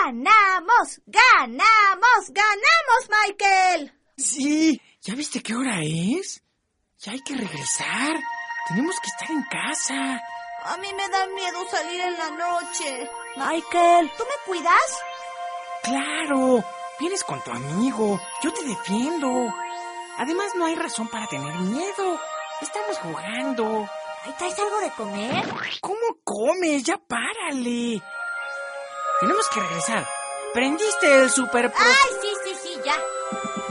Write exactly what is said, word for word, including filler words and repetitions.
¡Ganamos! ¡Ganamos! ¡Ganamos, Michael! Sí, ¿ya viste qué hora es? Ya hay que regresar. Tenemos que estar en casa. A mí me da miedo salir en la noche. Michael, ¿tú me cuidas? Claro, vienes con tu amigo. Yo te defiendo. Además, no hay razón para tener miedo. Estamos jugando. ¿Ahí traes algo de comer? ¿Cómo comes? Ya párale. Tenemos que regresar. ¿Prendiste el super... ¡Ay, sí, sí, sí, ya!